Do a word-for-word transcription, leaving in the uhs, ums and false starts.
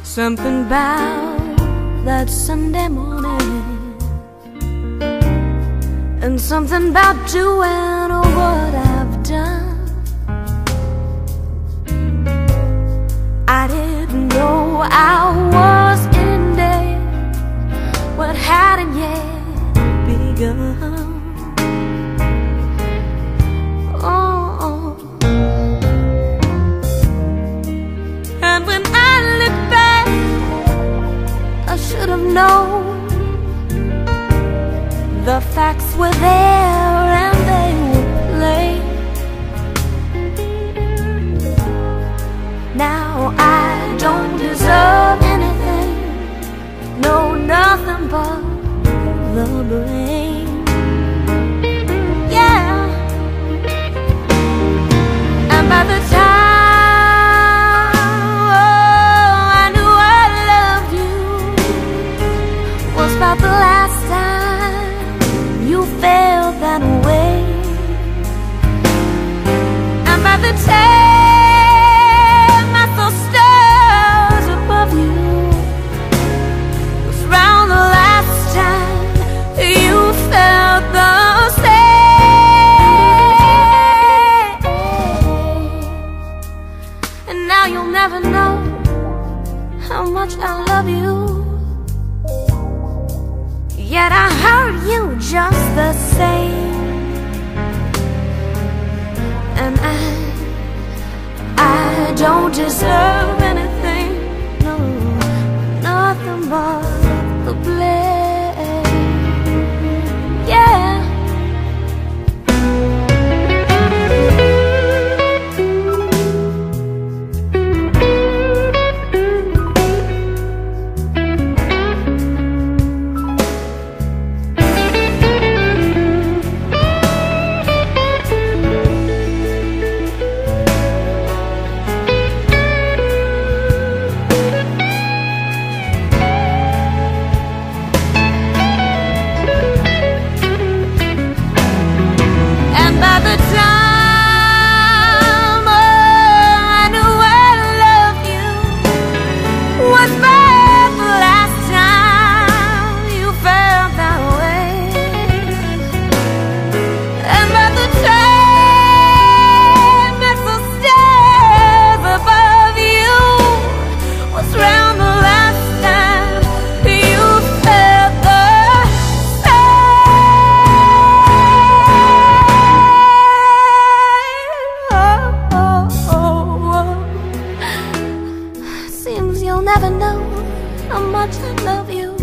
Something about that Sunday morning, and something about doing what I've done. I didn't know I was ending what hadn't yet begun. Oh, and when I look back, I should have known. The facts were there and they were plain. Now I don't deserve anything, no, nothing but the blame. Yeah. And by the time oh, I knew I loved you, was about the last time you felt that way. And by the time I saw stars above you, was round the last time you felt the same. And now you'll never know how much I love you, yet I hurt you just the same. And I, I don't deserve anything, no, nothing but the blame. Yeah. Seems you'll never know how much I love you.